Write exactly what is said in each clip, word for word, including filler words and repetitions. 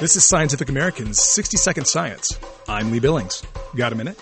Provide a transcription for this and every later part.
This is Scientific American's sixty second Science. I'm Lee Billings. Got a minute?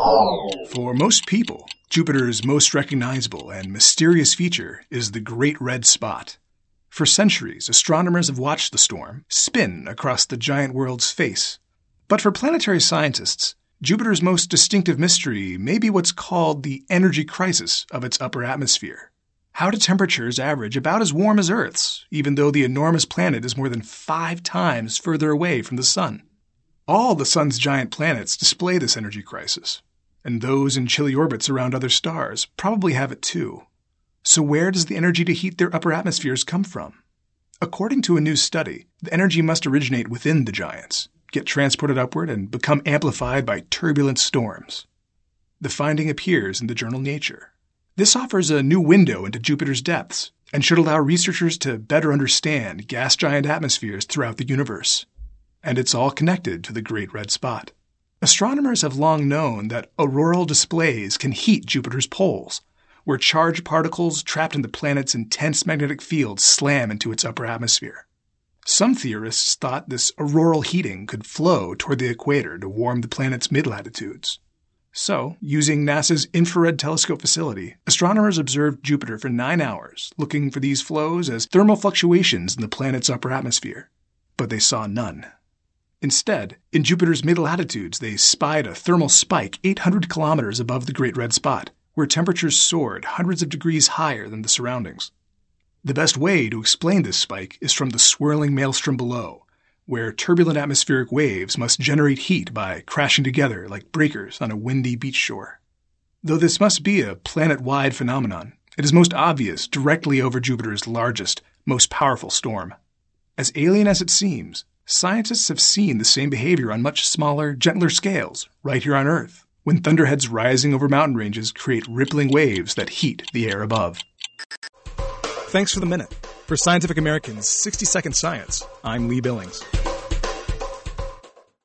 For most people, Jupiter's most recognizable and mysterious feature is the Great Red Spot. For centuries, astronomers have watched the storm spin across the giant world's face. But for planetary scientists, Jupiter's most distinctive mystery may be what's called the energy crisis of its upper atmosphere. How do temperatures average about as warm as Earth's, even though the enormous planet is more than five times further away from the Sun? All the Sun's giant planets display this energy crisis, and those in chilly orbits around other stars probably have it too. So where does the energy to heat their upper atmospheres come from? According to a new study, the energy must originate within the giants, get transported upward, and become amplified by turbulent storms. The finding appears in the journal Nature. This offers a new window into Jupiter's depths and should allow researchers to better understand gas giant atmospheres throughout the universe. And it's all connected to the Great Red Spot. Astronomers have long known that auroral displays can heat Jupiter's poles, where charged particles trapped in the planet's intense magnetic field slam into its upper atmosphere. Some theorists thought this auroral heating could flow toward the equator to warm the planet's mid-latitudes. So, using NASA's Infrared Telescope facility, astronomers observed Jupiter for nine hours, looking for these flows as thermal fluctuations in the planet's upper atmosphere. But they saw none. Instead, in Jupiter's mid-latitudes, they spied a thermal spike eight hundred kilometers above the Great Red Spot, where temperatures soared hundreds of degrees higher than the surroundings. The best way to explain this spike is from the swirling maelstrom below, where turbulent atmospheric waves must generate heat by crashing together like breakers on a windy beach shore. Though this must be a planet-wide phenomenon, it is most obvious directly over Jupiter's largest, most powerful storm. As alien as it seems, scientists have seen the same behavior on much smaller, gentler scales right here on Earth, when thunderheads rising over mountain ranges create rippling waves that heat the air above. Thanks for the minute. For Scientific American's sixty second Science, I'm Lee Billings.